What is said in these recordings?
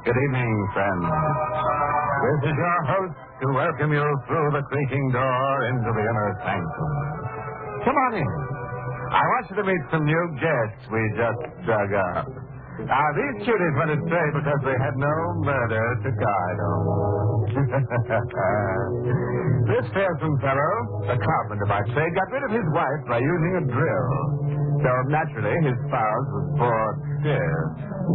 Good evening, friends. This is your host to welcome you through the creaking door into the inner sanctum. Come on in. I want you to meet some new guests we just dug up. Now, these cuties went astray because they had no murder to guide them. This fearsome fellow, a carpenter by trade, got rid of his wife by using a drill. So, naturally, his spouse was bored stiff.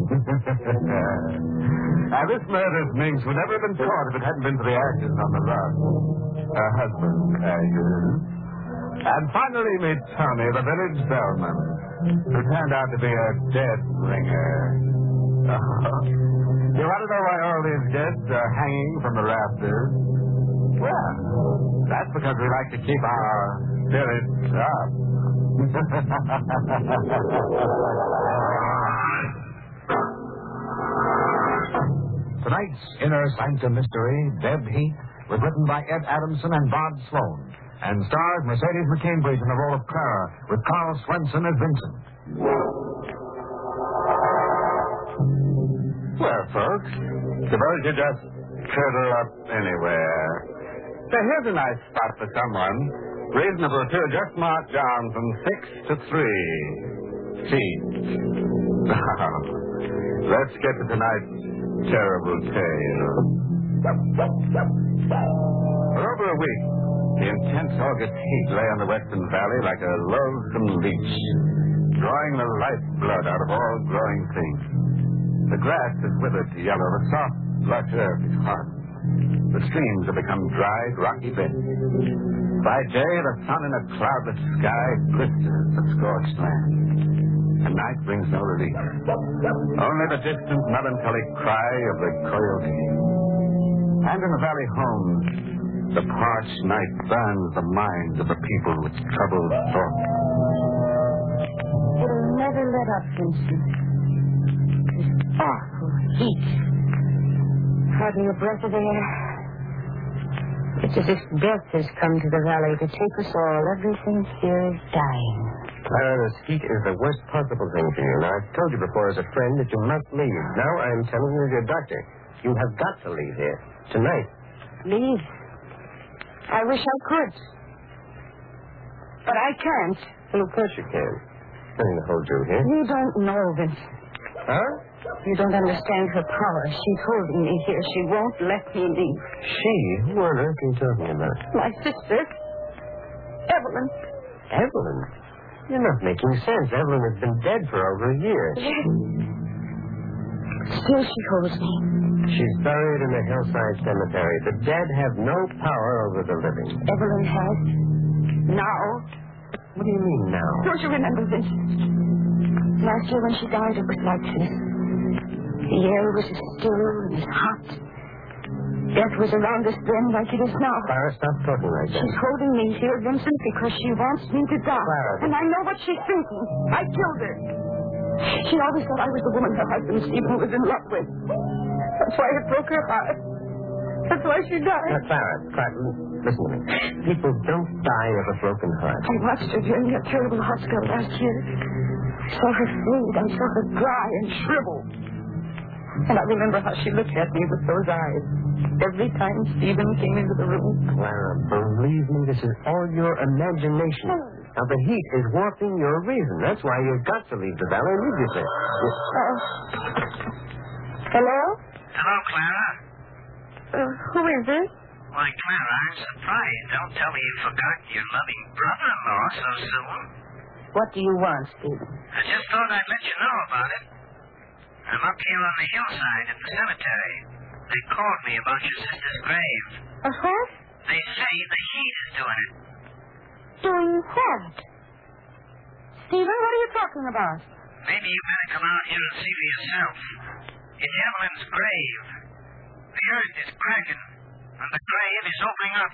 Now, this murderous minx would never have been caught if it hadn't been for the ashes on the rug. Her husband's ashes. And finally, meet Tony, the village bellman, who turned out to be a dead ringer. You want to know why all these guests are hanging from the rafters? Well, that's because we like to keep our spirits up. Tonight's Inner Sanctum Mystery, Dead Heat, was written by Ed Adamson and Bob Sloan, and stars Mercedes McCambridge in the role of Clara, with Carl Swenson as Vincent. Well, folks, suppose you just curl up anywhere. So here's a nice spot for someone. Reasonable, too. Just mark down from 6 to 3 feet. Now, let's get to tonight's terrible tale. For over a week, the intense August heat lay on the Western Valley like a loathsome leech, drawing the lifeblood out of all growing things. The grass is withered to yellow. The soft, lush earth is hard. The streams have become dried, rocky beds. By day, the sun in a cloudless sky glistens the scorched land. And night brings no relief. Only the distant, melancholy cry of the coyote. And in the valley homes, the parched night burns the minds of the people with troubled thoughts. It'll never let up, Vincent. This awful heat. Hardly a breath of air. It's as if death has come to the valley to take us all. Everything here is dying. Clara, this heat is the worst possible thing for you. Now, I've told you before as a friend that you must leave. Now I'm telling you as your doctor. You have got to leave here. Tonight. Leave? I wish I could. But I can't. Well, of course you can. Nothing to hold you here. You don't know, Vincent. Huh? You don't understand her power. She's holding me here. She won't let me leave. She? Who on earth are you talking about? My sister. Evelyn. Evelyn? You're not making sense. Evelyn has been dead for over a year. Still she holds me. She's buried in the hillside cemetery. The dead have no power over the living. Evelyn has. Now. What do you mean now? Don't you remember, Vincent? Last year when she died, it was like this. The air was as still and as hot. Death was around us then like it is now. Clara, stop talking like that. She's holding me here, Vincent, because she wants me to die. Clara. And I know what she's thinking. I killed her. She always thought I was the woman her husband Stephen was in love with. That's why it broke her heart. That's why she died. Clara, listen to me. People don't die of a broken heart. I watched her during that terrible hot spell last year. I saw her fade. I saw her dry and shrivel. And I remember how she looked at me with those eyes every time Stephen came into the room. Clara, believe me, this is all your imagination. Now, the heat is warping your reason. That's why you've got to leave the valley immediately. Hello? Hello, Clara. Who is it? Why, Clara, I'm surprised. Don't tell me you forgot your loving brother-in-law so soon. What do you want, Stephen? I just thought I'd let you know about it. I'm up here on the hillside at the cemetery. They called me about your sister's grave. What? They say the heat is doing it. Doing what? Stephen, what are you talking about? Maybe you better come out here and see for yourself. It's Evelyn's grave. The earth is cracking, and the grave is opening up.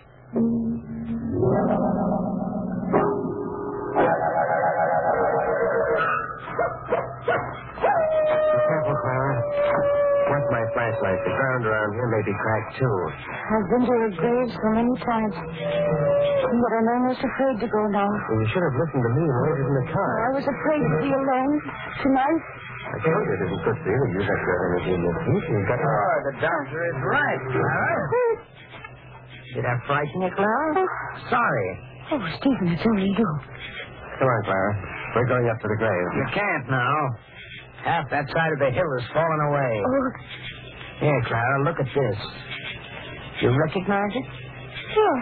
Be careful, Clara. Where's my flashlight? The ground around here may be cracked, too. I've been to her grave so many times. But I'm almost afraid to go now. Well, you should have listened to me and waited in the car. I was afraid to be alone tonight. I told you it isn't good for you to use that good energy in your feet. You've got to... Oh, the doctor is right, Clara. Did I frighten you, Clara? Sorry. Oh, Stephen, it's only you. Come on, Clara. We're going up to the grave. You can't now. Half that side of the hill has fallen away. Oh, Here, Clara, look at this. You recognize it? yes.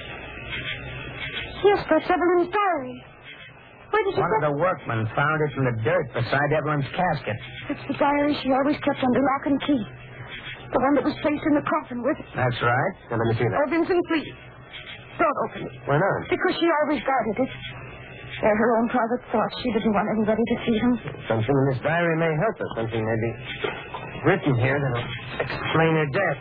Yes, that's Evelyn's diary. Where did you One of the workmen found it in the dirt beside Evelyn's casket. It's the diary she always kept under lock and key. The one that was placed in the coffin with it. That's right. Now, let me see that. Oh, Vincent, please. Don't open it. Why not? Because she always guarded it. They're her own private thoughts. She didn't want anybody to see them. Something in this diary may help us. Something may be written here that'll explain her death.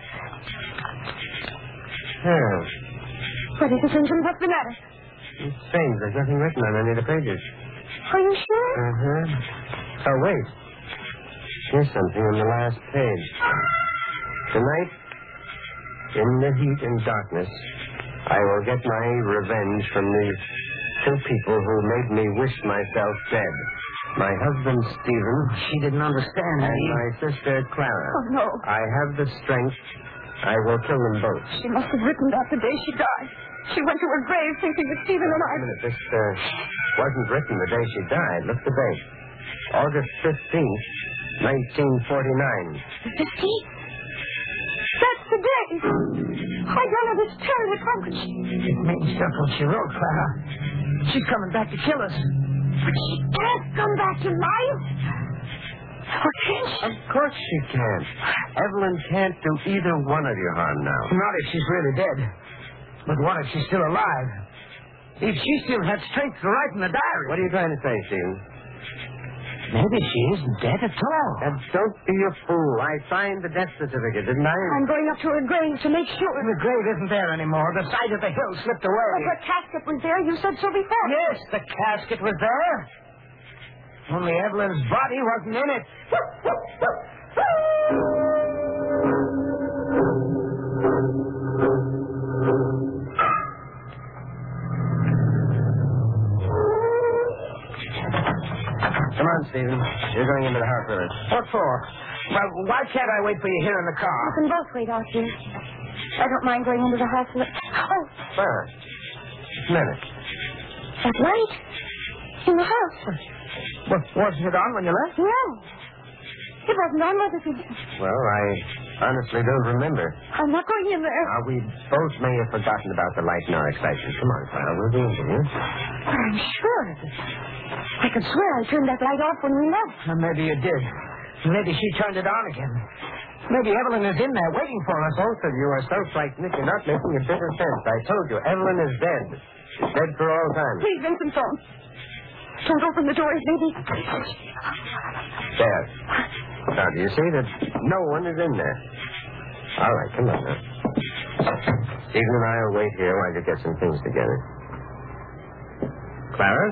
Oh, What is it, Vincent? What's the matter? it's strange. There's nothing written on any of the pages. Are you sure? Uh-huh. Oh, wait. Here's something on the last page. Tonight, in the heat and darkness, I will get my revenge from these two people who made me wish myself dead. My husband, Stephen. She didn't understand And me. my sister, Clara. Oh, no. I have the strength. I will kill them both. She must have written that the day she died. She went to her grave thinking that Stephen and I... Wait a minute. This wasn't written the day she died. Look at the date. August 15th, 1949. The 15th? That's the day. I don't know this terrible function. It means just what she wrote, Clara. She's coming back to kill us. But she can't come back to life. Or can she? Of course she can't. Evelyn can't do either one of you harm now. Not if she's really dead. But what if she's still alive? If she still had strength to write in the diary. What are you trying to say, Stephen? Maybe she isn't dead at all. And don't be a fool. I signed the death certificate, didn't I? I'm going up to her grave to make sure. The grave isn't there anymore. The side of the hill slipped away. But her casket was there. You said so before. Yes, the casket was there. Only Evelyn's body wasn't in it. Come on, Stephen. You're going into the house with us. What for? Well, why can't I wait for you here in the car? You can both wait out here. I don't mind going into the house. Oh, Clara. Just a minute. that light in the house. Wasn't it on when you left? No. It wasn't on, was it? Well, I honestly don't remember. I'm not going in there. We both may have forgotten about the light in our excitement. Come on, Clara. We'll be in here. But I'm sure of it. I could swear I turned that light off when we left. Well, maybe you did. Maybe she turned it on again. Maybe Evelyn is in there waiting for us. Both of you are so frightened that you're not making a bit of sense. I told you, Evelyn is dead. She's dead for all time. Please, Vincent, don't. Don't open the doors, baby. There. Now, do you see that no one is in there? All right, come on now. Stephen and I will wait here while you get some things together. Clara?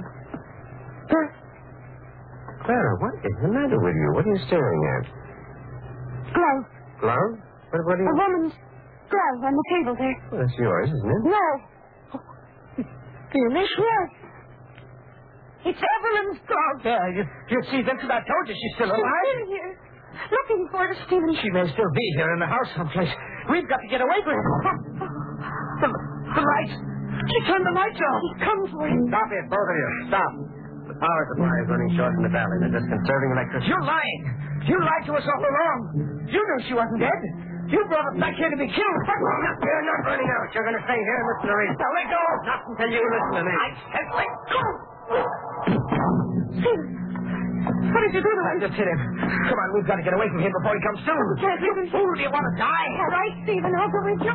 Clara, what is the matter with you? What are you staring at? Glove. Glove? What are A you... woman's glove on the table there. Well, that's yours, isn't it? No. Really? Yes. It's Evelyn's glove. Yeah, you see, Vincent, I told you she's still She's alive. in here. Looking for us, Stephen. She may still be here in the house someplace. We've got to get away from her. The lights. She turned the lights off. She's come for him. Stop it, both of you. Stop. The power supply is running short in the valley. They're just conserving electricity. You're lying. You lied to us all along. You knew she wasn't dead. You brought us back here to be killed. You're not running out. You're going to stay here and listen to reason. Now let go. Not until you listen to me. I said let go. Stephen, what did you do to him? I just hit him. Come on, we've got to get away from here before he comes through. Yes, Stephen. Fool, do you want to die? All right, Stephen, I'll go with you.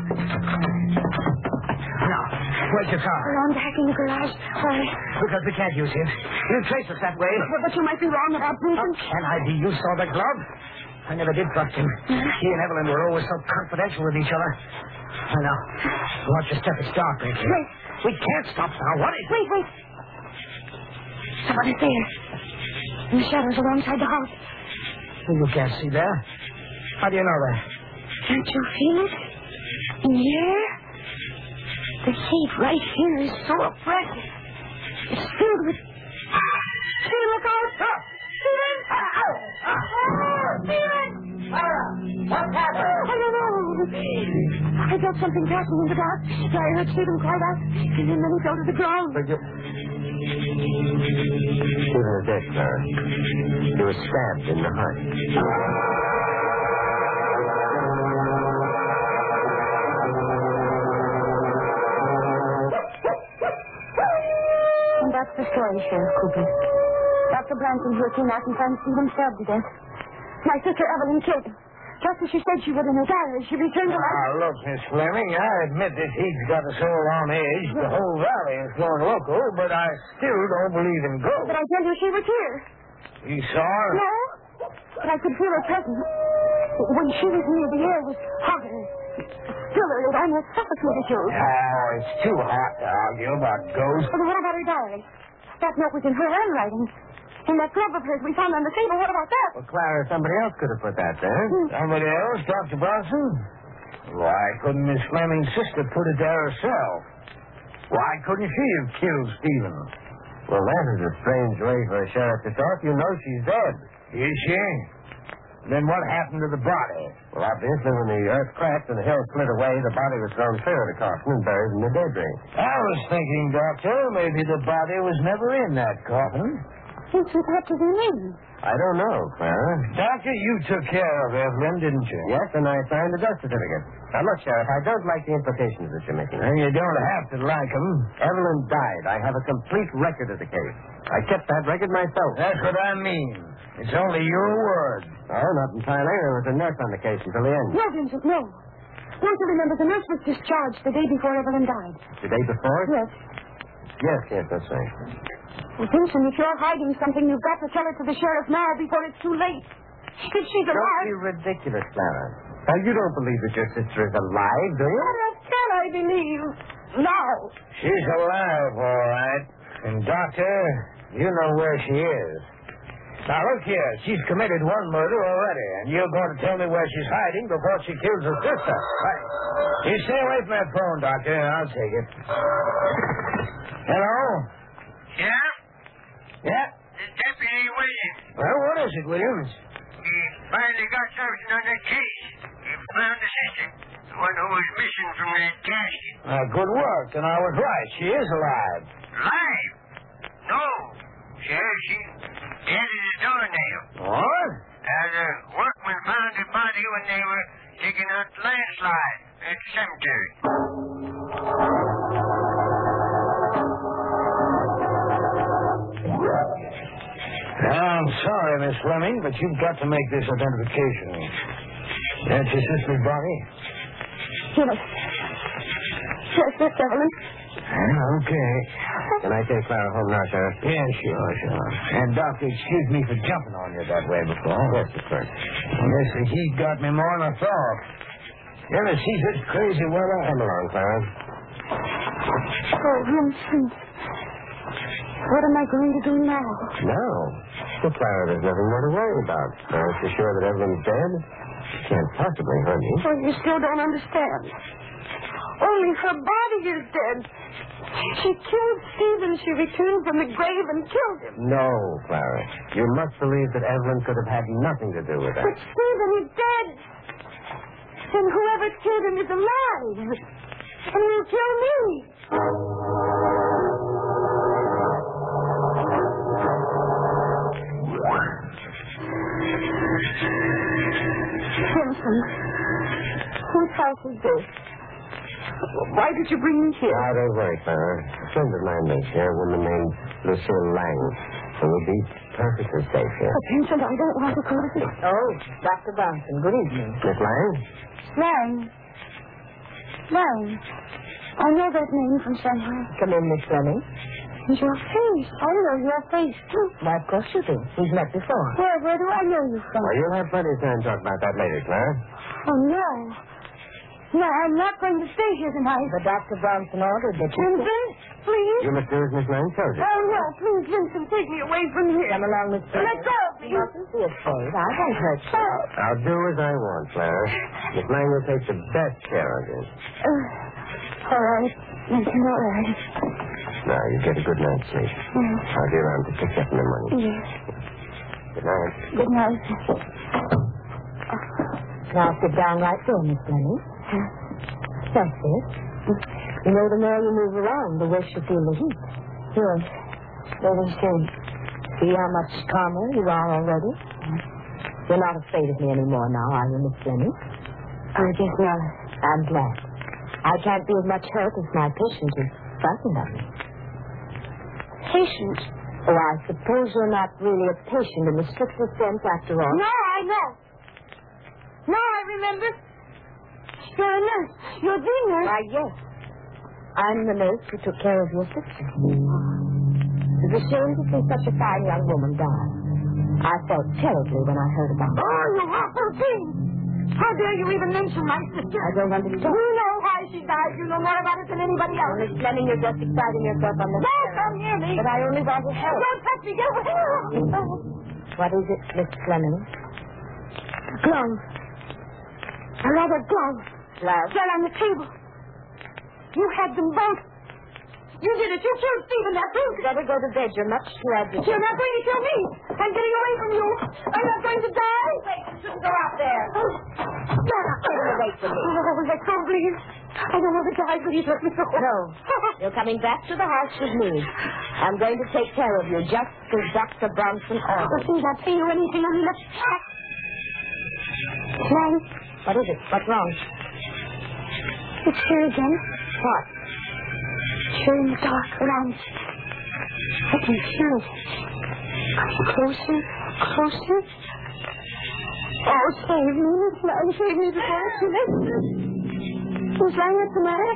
No. Where's your car? Around back in the garage. Why? Because we can't use him. He'll trace us that way. But you might be wrong about How Vincent. can I be? You saw the glove. I never did trust him. He and Evelyn were always so confidential with each other. I know. Watch your step. It's dark back here. Wait. We can't stop now. What is it? Wait. Somebody's there. In the shadows alongside the house. You can't see there. How do you know that? Can't you feel it? In the air? The heat right here is so oppressive. It's filled with... Hey, look out! Stephen! Stephen! What's happened? I don't know. I felt something passing in the dark. So I heard Stephen cry out, and then he fell to the ground. Stephen is dead, Clara. He was stabbed in the heart. And that's the story, Sheriff Cooper. Dr. Branson here came out and found Stephen stabbed to death. My sister Evelyn killed him. Just as she said she would in her diary, she returned to life. Look, Miss Fleming, I admit this heat's got us all on edge. The whole valley is going loco, but I still don't believe in ghosts. But I tell you, she was here. You saw her? No, but I could feel her presence. When she was near, the air was hotter. Stiller, it almost suffocated you. Oh, it's too hot to argue about ghosts. But what about her diary? That note was in her handwriting. And that glove of hers we found on the table, what about that? Well, Clara, somebody else could have put that there. Somebody else, Dr. Bronson? Why couldn't Miss Fleming's sister put it there herself? Why couldn't she have killed Stephen? Well, that is a strange way for a sheriff to talk. You know she's dead. Is she? Then what happened to the body? Well, obviously, when the earth cracked and the hill slid away, the body was thrown clear of the coffin and buried in the debris. I was thinking, Doctor, maybe the body was never in that coffin. What does he mean? I don't know, Clara. Doctor, you took care of Evelyn, didn't you? Yes, and I signed the death certificate. Now, look, Sheriff, I don't like the implications that you're making. And you don't have to like them. Evelyn died. I have a complete record of the case. I kept that record myself. That's what I mean. It's only your word. Oh, not entirely. There was a nurse on the case until the end. No, Vincent, no. Don't you remember the nurse was discharged the day before Evelyn died? The day before? Yes. Yes, that's right. Well, Vincent, if you're hiding something, you've got to tell it to the sheriff now before it's too late. If she's alive... Don't be ridiculous, Clara. Now, you don't believe that your sister is alive, do you? What else can I believe? Now. She's alive, all right. And, Doctor, you know where she is. Now, look here. She's committed one murder already, and you're going to tell me where she's hiding before she kills her sister. Right. You stay away from that phone, Doctor. I'll take it. Hello? Yeah? Yeah? The deputy Williams. Well, what is it, Williams? He finally got something on that case. He found the sister, the one who was missing from that casket. Good work, and I was right. She is alive. Live? No. Sheriff, she's dead as a doornail. What? The workmen found the body when they were digging out the landslide at the cemetery. I'm sorry, Miss Fleming, but you've got to make this identification. That's your sister's body? Yes. Yes, that's Evelyn. Okay. Can I take Clara home now, Sheriff? Yeah, sure. And, Doctor, excuse me for jumping on you that way before. Yes, of course. Yes, the heat got me more than I thought. You ever see such crazy weather? Come along, Clara. Oh, Vincent. What am I going to do now? No. Well, Clara, there's nothing more to worry about. Aren't you sure that Evelyn's dead? She can't possibly hurt me. Oh, you still don't understand. Only her body is dead. She killed Stephen. She returned from the grave and killed him. No, Clara. You must believe that Evelyn could have had nothing to do with that. But Stephen is dead. And whoever killed him is alive. And will kill me. Simpson, whose house is this? Why did you bring me here? Ah, don't worry, Clara. A friend of mine lives here, a woman named Lucille Lang. So we'll be perfectly safe here. But Vincent, I don't want to go to this. Oh, Dr. Bronson, good evening. Miss Lang? Lang. Lang. I know that name from somewhere. Come in, Miss Fleming. And your face. I know your face, too. Why, of course you do. We've met before. Where do I know you from? Well, you'll have plenty of time to talk about that later, Clara. Oh, no. No, I'm not going to stay here tonight. But Dr. Bronson ordered that you... Vincent, please. You must do as Miss Lang tells you. Oh, no, please, Vincent, take me away from here. Come along, Miss Fleming. Let go of me. You mustn't be afraid. I won't hurt you. I'll do as I want, Clara. Miss Lang will take the best care of you. All right. Vincent, all right. Now, you get a good night's sleep. I'll be around to pick up the money. Yes. Good night. Good night. Now sit down right there, Miss Fleming. That's it. You know, the more you move around, the worse you feel the heat. Yes. Very soon. See how much calmer you are already? You're not afraid of me anymore now, are you, Miss Fleming? I guess not. I'm glad. I can't be as much hurt as my patient is frightened of me. Patient? Oh, I suppose you're not really a patient in the strictest sense after all. No, I know. No, I remember. You're a nurse. You're the nurse. Why, yes. I'm the nurse who took care of your sister. It was a shame to see such a fine young woman die. I felt terribly when I heard about it. Oh, you awful thing. How dare you even mention my sister? I don't understand. You know why she died. You know more about it than anybody else. Miss Fleming, you're just exciting yourself on the Don't come near me. But I only want to help. Don't touch me. Get away. What is it, Miss Fleming? A glove. A leather glove. Glove? Fell on the table. You had them both. You did it. You killed Stephen, that too. Better go to bed. You're much too agitated. You're not going to kill me. I'm getting away from you. I'm not going to die. Wait, you shouldn't go out there. You're not going to wait for me. Oh, let go, please. I don't want to die. Please let me go. No. You're coming back to the house with me. I'm going to take care of you, just as Dr. Bronson ordered. Please, I'll pay you anything on the Lang. What is it? What's wrong? It's here again. What? Here in the dark around. I can feel it. Coming closer, closer. Oh, save me, Miss Lang. Save me before it's too late. Miss Lang, what's the matter?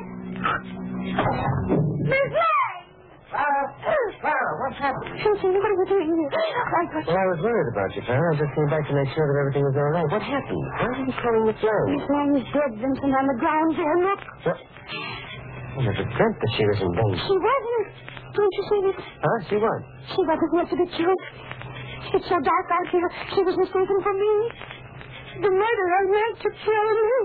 Miss Lang! Clara, what's happened? Vincent, what are you doing here? Well, I was worried about you, Clara. I just came back to make sure that everything was all right. What happened? Why are you calling Miss Lang? Miss Lang is dead, Vincent, on the ground there. Look. What? I never dreamt that she was in danger. She wasn't. Don't you see this? Huh? She was? She wasn't meant to be killed. It's so dark out here. She was mistaken for me. The murderer meant to kill me.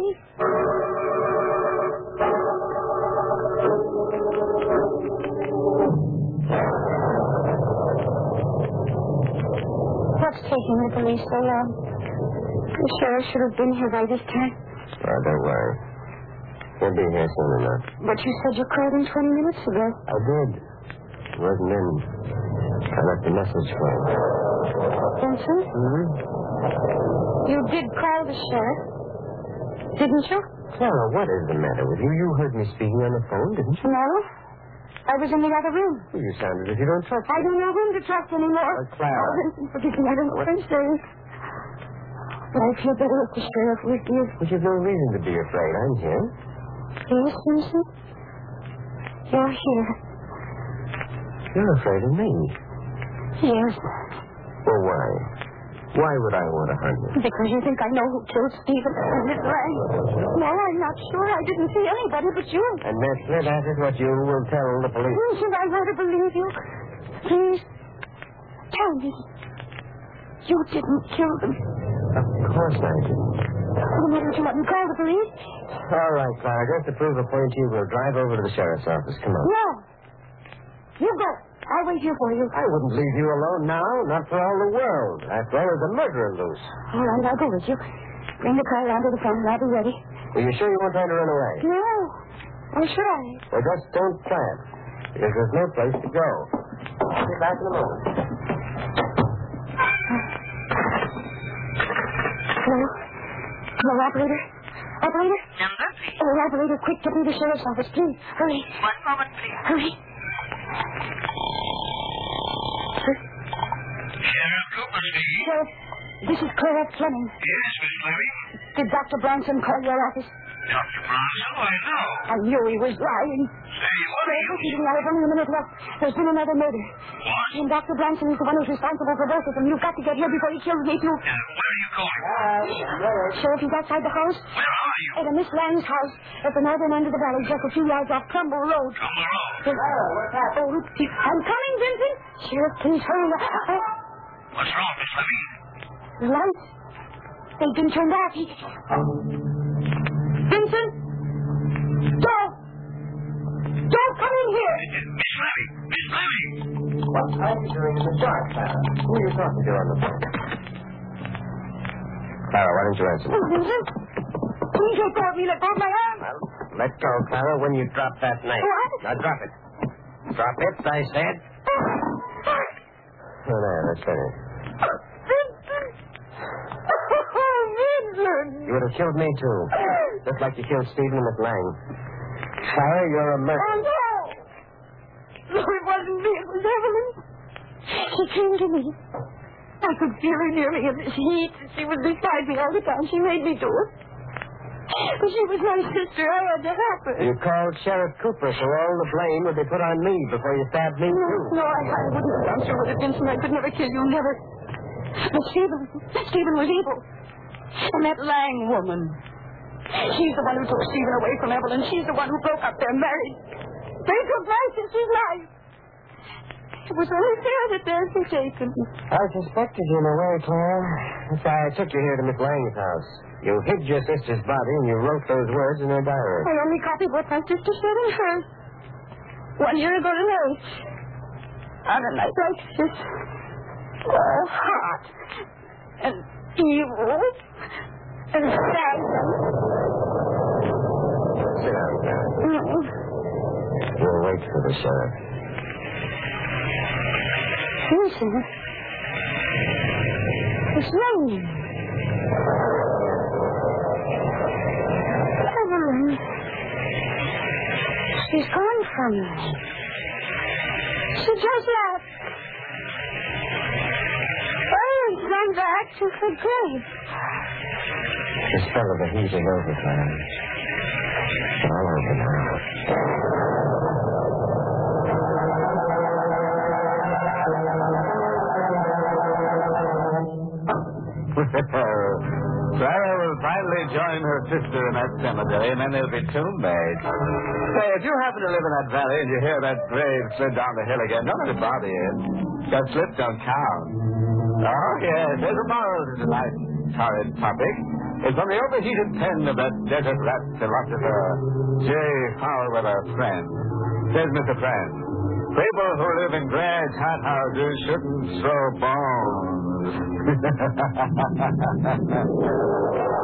What's taking the police so long? The sheriff should have been here by this time. Oh, don't worry. He'll be here soon enough. But you said you called him 20 minutes ago. I did. He wasn't in. I left a message for him. Vincent? Mm-hmm. You did call the sheriff, didn't you? Clara, what is the matter with you? You heard me speaking on the phone, didn't you? No. I was in the other room. Well, you sounded as if you don't trust I me. don't know whom to trust anymore. Clara. Oh, Vincent, forgive me. I don't know what I'm saying. But I feel better if the sheriff was here. But you've no reason to be afraid. I'm here. Yes, Vincent? You're here. You're afraid of me. Yes. Well, why? Why would I want to hunt you? Because you think I know who killed Stephen and Miss Lang. No, I'm not sure. I didn't see anybody but you. And naturally, that is what you will tell the police. Vincent, I want to believe you. Please, tell me. You didn't kill them. Of course I didn't. No matter what you let me call the police. All right, Clara, just to prove a point to you, we'll drive over to the sheriff's office. Come on. No. You go. I'll wait here for you. I wouldn't leave you alone now, not for all the world. After all, there's a murderer loose. All right, I'll go with you. Bring the car around to the front and I'll be ready. Are you sure you won't try to run away? No. Why should I? Well, just don't try it, because there's no place to go. I'll be back in a moment. Hello? Hello, operator? Operator? Number, please. Oh, operator, quick, get me to the sheriff's office, please. Hurry. One moment, please. Hurry. Sheriff Cooper speaking. Sheriff, this is Claire Fleming. Yes, Miss Fleming. Did Dr. Bronson call your office? Dr. Bronson? Why, no. I knew he was lying. Say, what are you... Listen, I have only a minute left. There's been another murder. What? And Dr. Bronson is the one who's responsible for both of them. You've got to get here before he kills me, too. Where are you going? Sheriff, he's outside the house. Where are you? At a Miss Lang's house at the northern end of the valley, just a few yards off Trumbull Road. Trumbull Road. What's happening? I'm coming, Vincent. Sheriff, please hurry. What's wrong, Miss Fleming? The lights, they've been turned off. Vincent! Don't! Don't come in here! Miss Fleming! Miss Fleming! What are you doing in the dark, Clara? Who are you talking to on the phone? Clara, why don't you answer me? Oh, Vincent! Please let go of me. Let go of my arm. Well, let go, Clara, when you drop that knife. What? Now drop it. Drop it, I said. Oh, there, that's finished. Vincent! Oh, Vincent! You would have killed me, too. Just like you killed Stephen and McLang. Clara, you're a murderer. Oh, no! No, it wasn't me. It was Evelyn. She came to me. I could feel her near me in this heat. She was beside me all the time. She made me do it. She was my sister. I had to help her. You called Sheriff Cooper, so all the blame would be put on me before you stabbed me, too. No, I wouldn't have done so with it, Vincent. I could never kill you, never. But Stephen was evil. And that Lang woman. She's the one who took Stephen away from Evelyn. She's the one who broke up their marriage. They took my sister's life. It was only fair that theirs be taken. I suspected you in a way, Clara. That's why I took you here to Miss Lang's house. You hid your sister's body and you wrote those words in her diary. I only copied what my sister said in hers. 1 year ago tonight. On a night like this. All hot. And evil. And sad. Sit down, Clara. We'll wait for the sheriff. Vincent. It's raining. Evelyn. She's gone from me. She just left. Evelyn's gone back to her grave. The spell of the heat is over, Clara. It's all over now. Clara will finally join her sister in that cemetery, and then they'll be tombmates. Say, if you happen to live in that valley and you hear that grave slid down the hill again, don't let it bother you. That slip don't count. Oh, yes, there's a moral to tonight's torrid topic. It's from the overheated pen of that desert rat philosopher, J. Fowler, friend. Says Mr. Friend, people who live in grand hot houses shouldn't throw bones.